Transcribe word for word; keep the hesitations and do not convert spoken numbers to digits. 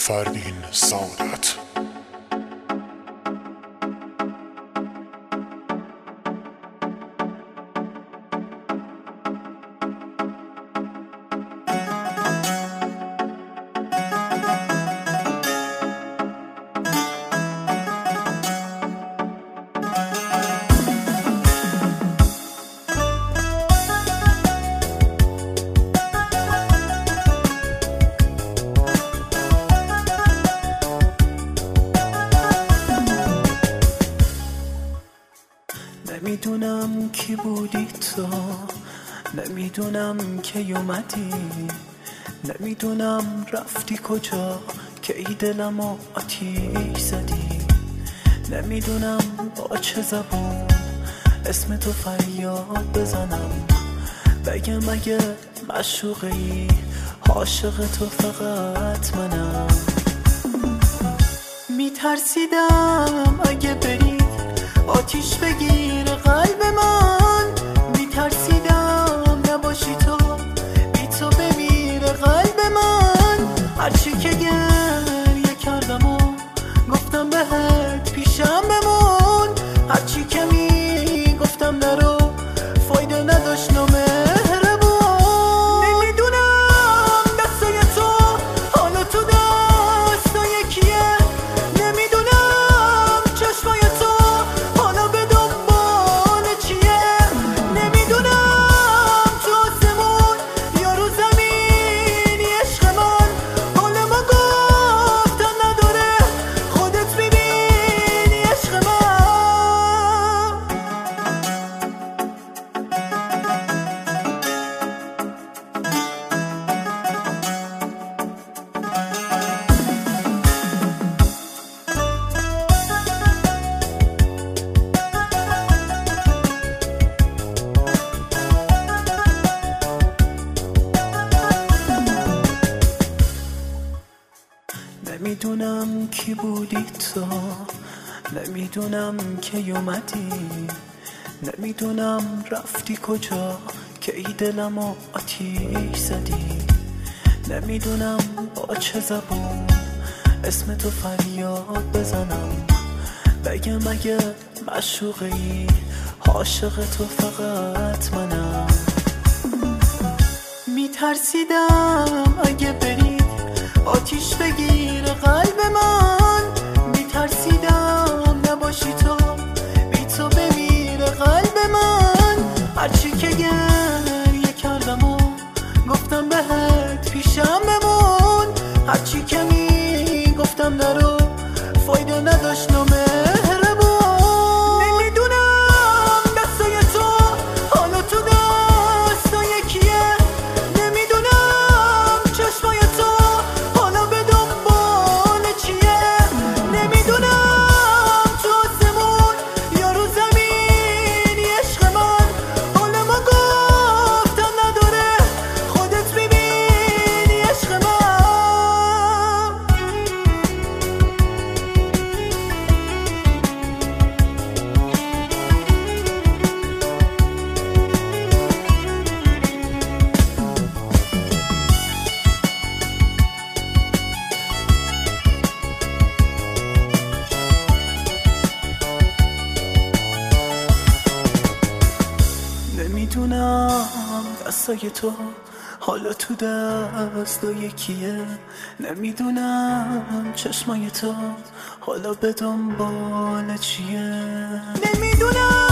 فردین سعادت. نمیدونم کی بودی تو، نمیدونم کی اومدی، نمیدونم رفتی کجا که ای دلمو آتیش زدی. نمیدونم با چه زبون اسم تو فریاد بزنم، بگم اگه معشوقی عاشق تو فقط منم. میترسیدم اگه بری آتیش بگیر قلب من، میترسیدم نباشی تو، بی تو بمیره قلب من. هرچی که گریه کردم و گفتم بهت پیشم بمون، هرچی که میگفتم نرو فایده نداشت نامهربون. نمیدونم دستای تو حالا تو دستای کیه، نمیدونم چشمای تو حالا به دنبال چیه، نمیدونم تو آسمون یا رو زمینی عشق من. حال ما گفتن نداره خودت میبینی عشق من. نمیدونم کی بودی تو، نمیدونم کی اومدی، نمیدونم رفتی کجا که ای دلمو آتیش زدی. نمیدونم با چه زبون اسم تو فریاد بزنم، بگم اگه معشوقی عاشق تو فقط منم. میترسیدم اگه بری آتیش بگیر قلب من، میترسیدم نباشی تو، بی تو بمیره قلب من. هرچی که گریه کردم و گفتم بهت پیشم بمون، هرچی که میگفتم نرو فایده نداشت نامهربون. نمیدونم دستای تو حالا تو دستای کیه، نمیدونم چشمای تو حالا به دنبال چیه، نمیدونم تو آسمون یا رو زمینی عشق من. حال ما گفتن نداره خودت میبینی عشق من. نمیدونم دستای تو حالا تو دستای کیه، نمیدونم چشمای تو حالا به دنبال چیه، نمیدونم